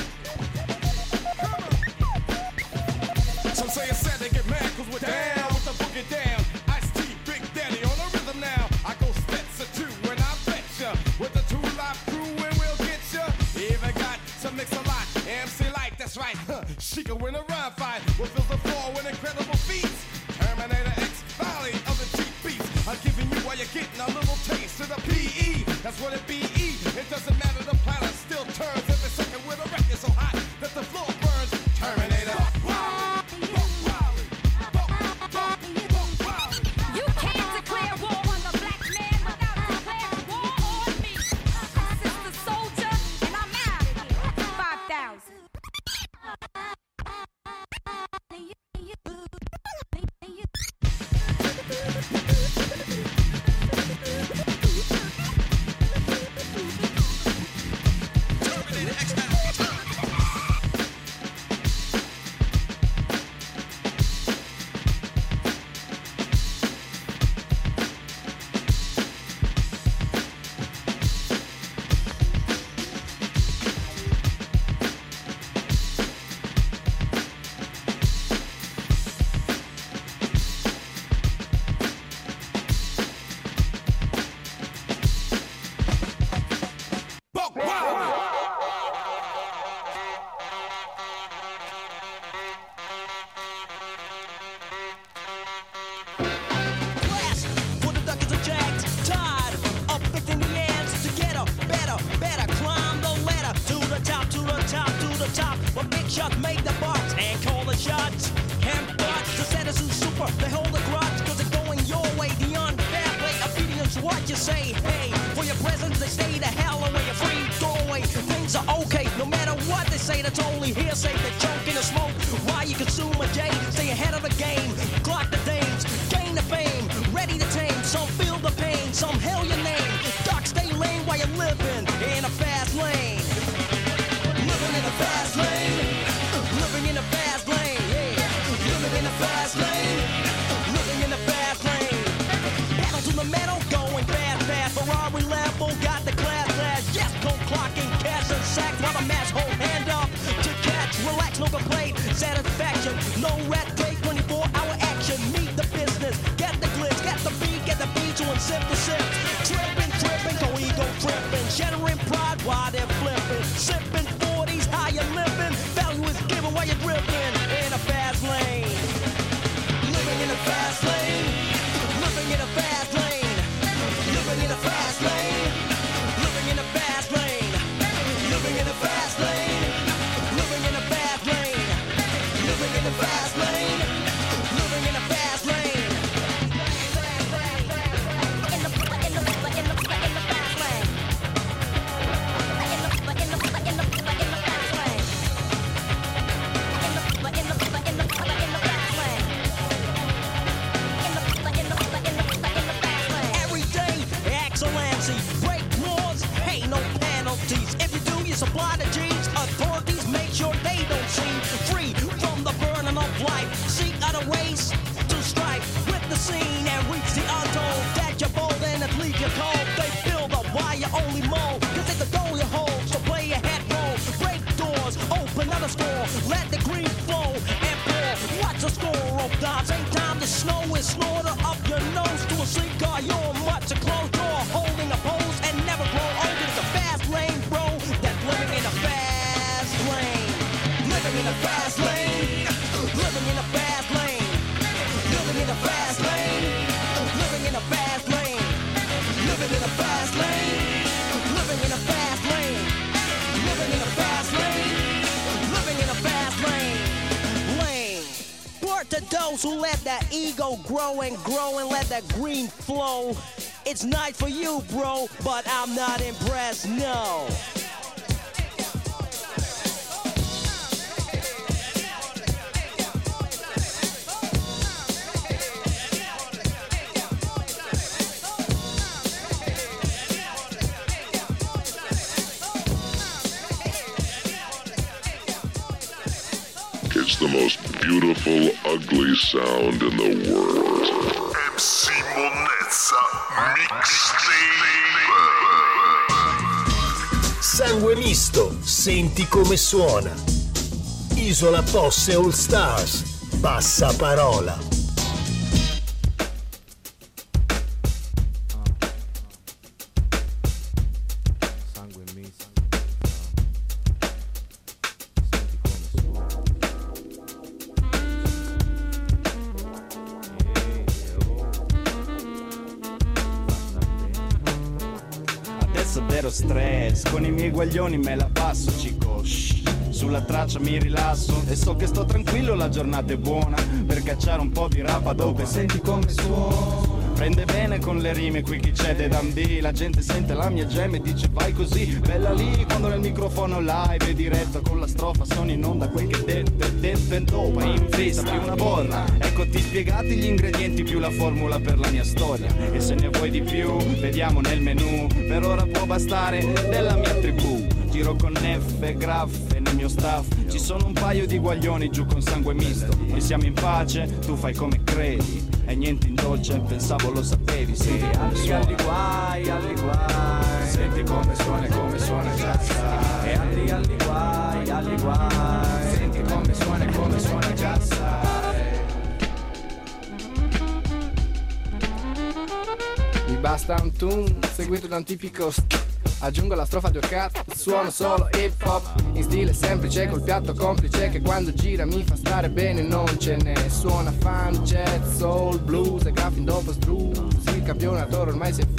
Come on. Some say it's sad they get mad cause we're down with the boogie down. Ice-T, Big Daddy on the rhythm now. I go Spencer too and I bet ya. With the two live crew and we'll get ya. Even got some mix a lot. M C Light, that's right. Huh. She can win a rhyme fight. What fills the floor with incredible feats. Terminator X, Valley of the cheap beats. I'm giving you while you're getting a little taste of the P E. That's what it be. It doesn't matter, the planet still turns every second with a record so hot that the floor burns. Terminator. You can't declare war on the black man without declaring war on me. I'm Sister Soldier, and I'm out of here. Five thousand. shots. Can't watch the status is super. They hold a grudge cause they're going your way. The unfair play, obedience, what you say. Hey, for your presence, they stay the hell away. A free doorway, things are okay. No matter what they say, that's only hearsay. They're choking the smoke while you consume a J. Stay ahead of the game, clock the dames, gain the fame, ready to tame. Some feel the pain, some hail your name. Dark stay lane while you're living in a fast lane. Living in a fast lane. Living in a fast lane, yeah. Living in a fast lane. Living in a fast lane. Pedal to the metal, going fast, fast. Ferrari level, got the class, class. Yes, go clocking, cash and sack. While the mass hold hand up to catch. Relax, no complaint, satisfaction. No rat tape, twenty-four hour action. Meet the business, get the glitz, get the beat, get the beat to sip the sip. Tripping, tripping, go ego tripping. Shattering pride while they're flipping. Sipping forties, how you living? Value is given while you're dripping in a fast lane. Living in a fast lane. Living in a fast lane. Living in a fast lane. Living in a fast lane. Living in a fast lane. Living in a fast lane. Living in a fast lane. Living in a fast lane. In the in the in the in the in the fast lane. In the in the in the in the fast lane. In the in the in the in the in the fast lane. In the in the in the in the fast lane. Every day, excellency, break laws, hey, no penalties. If you do, you supply the G's. Authorities make sure they don't see. Free from the burden of life. Seek other ways to strike with the scene and reach the untold. That you're bold and it leave you cold. They build up while you only mold. Cause it's the door you hold, so play your head roll. Break doors, open another store. Let the green flow and pour. Watch the score of dimes. Ain't time to snow and snorter up your nose to a cigar. You're much a close door, holding a pose and never grow old. It's a fast lane, bro. That's living in a fast lane. Living in a fast lane. Living in a fast lane. Living in a fast lane. Living in a fast lane. Living in a fast lane. Living in a fast lane. Living in a fast lane. Living in a fast lane. Lane. Word to those who let that ego grow and grow and let that green flow. It's nice for you, bro, but I'm not impressed, no. It's the most beautiful, ugly sound in the world. M C Monezza Mixtape. Sangue misto, senti come suona. Isola Posse All Stars, passa parola. Stress, con i miei guaglioni me la passo, cico. Shh. Sulla traccia mi rilasso e so che sto tranquillo, la giornata è buona per cacciare un po' di rapa dove senti come suona. Prende bene con le rime qui chi c'è dei dambi. La gente sente la mia gem e dice vai così. Bella lì quando nel microfono live e diretto con la strofa sono in onda quel che detto e detto e dopo in fissa più una bolla. Eccoti spiegati gli ingredienti più la formula per la mia storia. E se ne vuoi di più vediamo nel menù. Per ora può bastare della mia tribù. Giro con F, graffe nel mio staff. Ci sono un paio di guaglioni giù con sangue misto. E siamo in pace, tu fai come credi. E niente in dolce, pensavo lo sapevi. Sì, alli alli guai, alli guai. Senti come suona e come suona già sai. E alli alli guai, alli guai. Senti come suona e come suona già sai. Mi basta un tune seguito da un tipico st- Aggiungo la strofa due cazzo, suono solo hip hop in stile semplice col piatto complice che quando gira mi fa stare bene, non ce ne suona funk, jazz, soul, blues e graffin dopo struz. Il campionato ormai si è fuso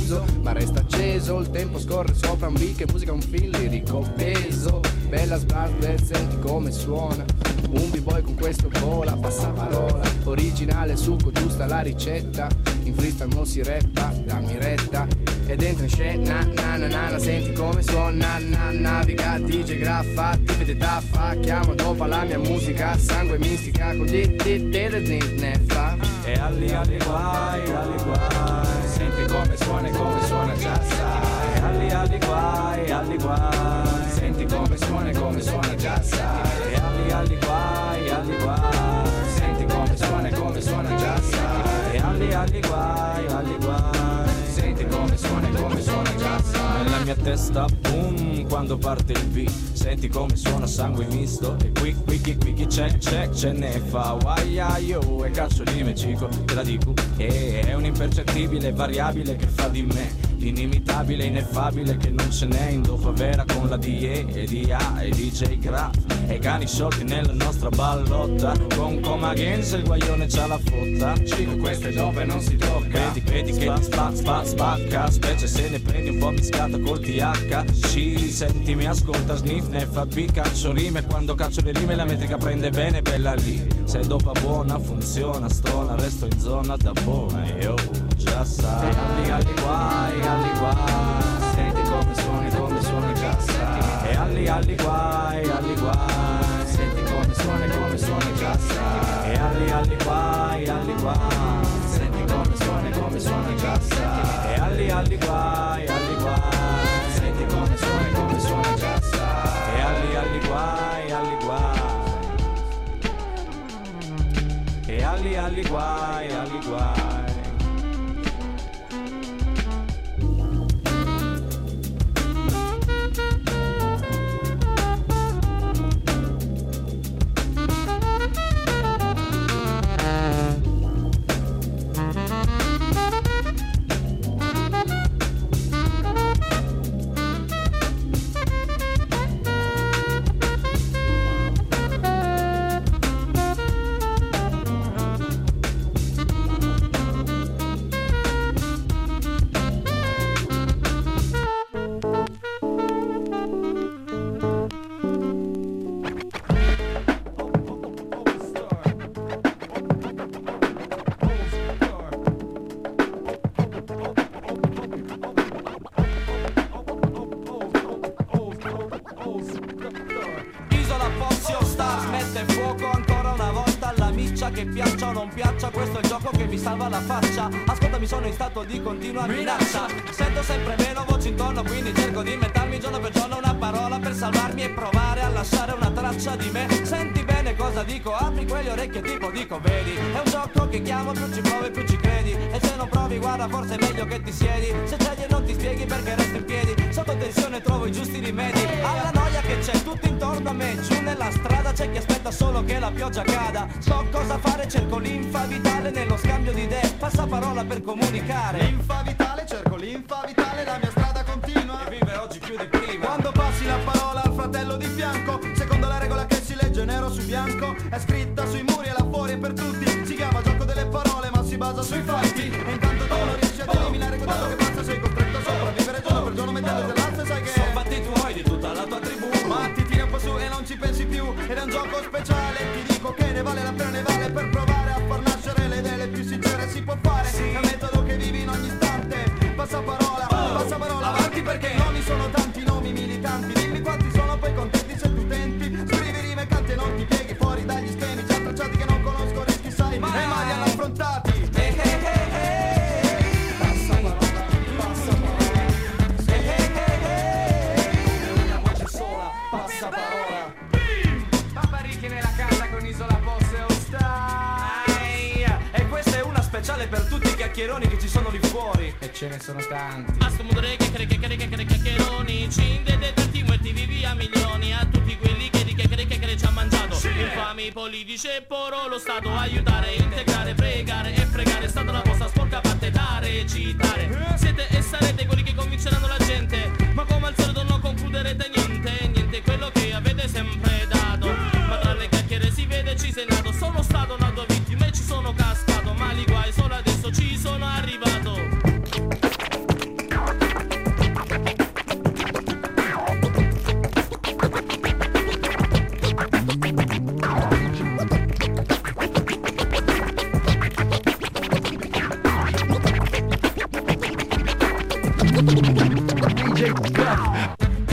peso, ma resta acceso, il tempo scorre sopra un beat, che musica un film lirico peso. Bella sbarra, senti come suona, un b-boy con questo vola, passa parola, originale, succo, giusta la ricetta, in freestyle non si reppa, dammi retta, ed entra in scena, na na na na, senti come suona, na naviga, D J graffa, tipi di taffa, chiamo dopo la mia musica, sangue mistica, con di di di di ne fa. E alli alli guai, alli guai, senti come suona e come suona già sai. E alli alli guai, alli guai, senti come suona e come suona già sai. E alli alli guai, alli guai, senti come suona e come suona già sai. E alli alli guai, alli guai, senti come suona e come suona già sai. Nella mia testa boom quando parte il beat, senti come suona sangue misto. E qui qui qui qui chi c'è c'è ce ne fa guaia io e cazzo di me cico, te la dico, e è un impercettibile variabile che fa di me l'inimitabile, ineffabile che non ce n'è in dopo vera con la D E e D A e D J Graf e cani sciolti nella nostra ballotta con Coma Games il guaglione c'ha la fotta, cico queste dove non si tocca, vedi vedi che ti spa spa spacca, specie se ne prendi un po' mischiata col T H C, senti mi ascolta sniff ne fa B, caccio rime quando caccio le rime la metrica prende bene bella lì, se dopo buona funziona stona resto in zona da buona io già sai. Alli alli guai, alli guai, senti come suoni, come suona già sai. E alli alli guai, alli guai, senti come suoni, come suona già sai. E alli alli guai, alli guai, senti come suoni, come suona già sai. E alli alli guai, alli guai, senti come suoni, come suona già sai. E alli alli guai, alli guai, e alli alli guai, alli guai. La faccia, ascoltami sono in stato di continua minaccia, sento sempre meno voci intorno quindi cerco di inventarmi giorno per giorno una parola per salvarmi e provare a lasciare una traccia di me. Senti bene cosa dico, apri quelle orecchie tipo dico vedi, è un gioco che chiamo più ci provi più ci credi, e se non provi guarda forse è meglio che ti siedi, se scegli e non ti spieghi perché resti in piedi, sotto tensione trovo i giusti rimedi alla noia che c'è tutto intorno a me, giù nella strada c'è chi aspetta solo che la pioggia cada, so cosa fare, cerco l'infa vitale nello scambio di idee, passa parola per comunicare. L'infa vitale, cerco l'infa vitale, la mia strada continua e vive oggi più di prima. Quando passi la parola al fratello di fianco, secondo la regola che si legge nero su bianco, è scritta sui muri e là fuori e per tutti, si chiama gioco delle parole ma si basa sui fatti, e intanto tu non riesci ad eliminare quel dato che passa, sei costretto a sopravvivere giorno per giorno mettendo dell'altro e sai che sono fatti tuoi di tutta la tua tribù, ma ti tiri un po' su e non ci pensi più, ed è un gioco speciale, ti dico che ne vale la pena, ne vale per provare a far nascere le idee le più sincere si può fare, sì. È un metodo che vivi in ogni istante, passa parola, oh, passa parola, avanti perché nomi sono tanti, nomi militanti, dimmi quanti sono poi contenti se tu tenti, scrivi rime, canti e non ti pieghi fuori dagli schemi già tracciati che non conosco, rischi sai, ma e mai hanno affrontati. Hey, hey, hey, hey. Passa parola, passa parola, hey, hey, hey, hey. Una voce sola, passa parola. Paparicchi nella casa con Isola Posse o stai, e questa è una speciale per tutti i chiacchieroni che ci sono lì fuori, e ce ne sono tanti. A sto mondo che chiacchiere, chiacchiere, chiacchiere, chiacchieroni, cinde dei tanti muerti vivi a milioni, a tutti quelli che di chiacchiere, chiacchiere ci ha mangiato, sì. Infami politici e poro lo Stato, aiutare, integrare, pregare e fregare, è stata la vostra sporca parte da recitare, siete e sarete quelli che convinceranno la gente, ma come al solito non concluderete niente, niente quello che avete sempre dato, ma tra le chiacchiere si vede ci sei nato, sono stato una tua vittima e ci sono cascato, ma li guai solo adesso ci sono arrivato. D J Gaff.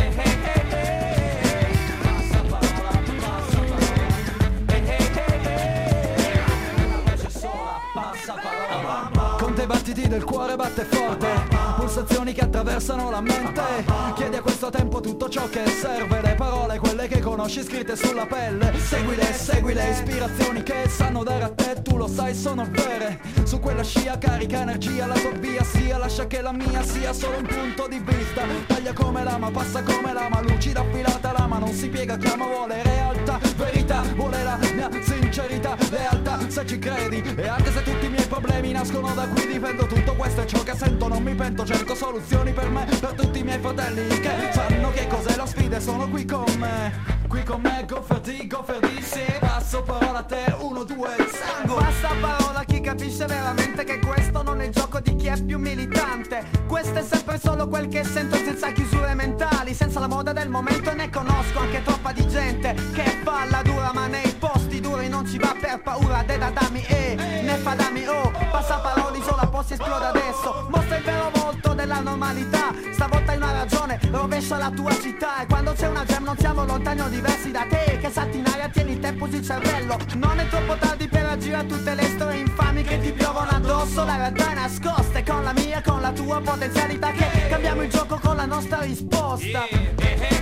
Conta i battiti del cuore, batte forte, pulsazioni che attraversano la mente. Chiedi a questo tempo tutto ciò che serve, le parole, quelle che conosci scritte sulla pelle. Seguile, seguile, ispirazioni che sanno dare a te, tu lo sai sono vere. Su quella scia carica energia, la tua via sia, lascia che la mia sia solo un punto di vista. Taglia come lama, passa come lama, lucida affilata lama, non si piega, chiama, vuole realtà, verità, vuole la mia sincerità, lealtà se ci credi. E anche se tutti i miei problemi nascono da qui, difendo tutto questo è ciò che sento, non mi pento, cerco soluzioni per me, per tutti i miei fratelli che sanno che cos'è la sfida e sono qui con me. Qui con me, Gofferdi, Gofferdi, sì. Passo parola a te, uno, due, sangue. Passa parola a chi capisce veramente che questo non è il gioco di chi è più militante. Questo è sempre solo quel che sento, senza chiusure mentali, senza la moda del momento. E ne conosco anche troppa di gente che fa la dura, ma nei posti duri non ci va per paura. Deda dammi e ne fa dammi oh. Passa parole, isola, posti esploda adesso. Mostra il vero volto della normalità. Stavolta hai una ragione, rovescia la tua città. E quando c'è una jam non siamo lontani o diversi da te, che salti in aria, tieni tempo sul cervello. Non è troppo tardi per agire a tutte le storie infami che ti piovono addosso. La realtà è nascosta e con la mia, con la tua potenzialità, che cambiamo il gioco con la nostra risposta. Yeah, yeah, yeah.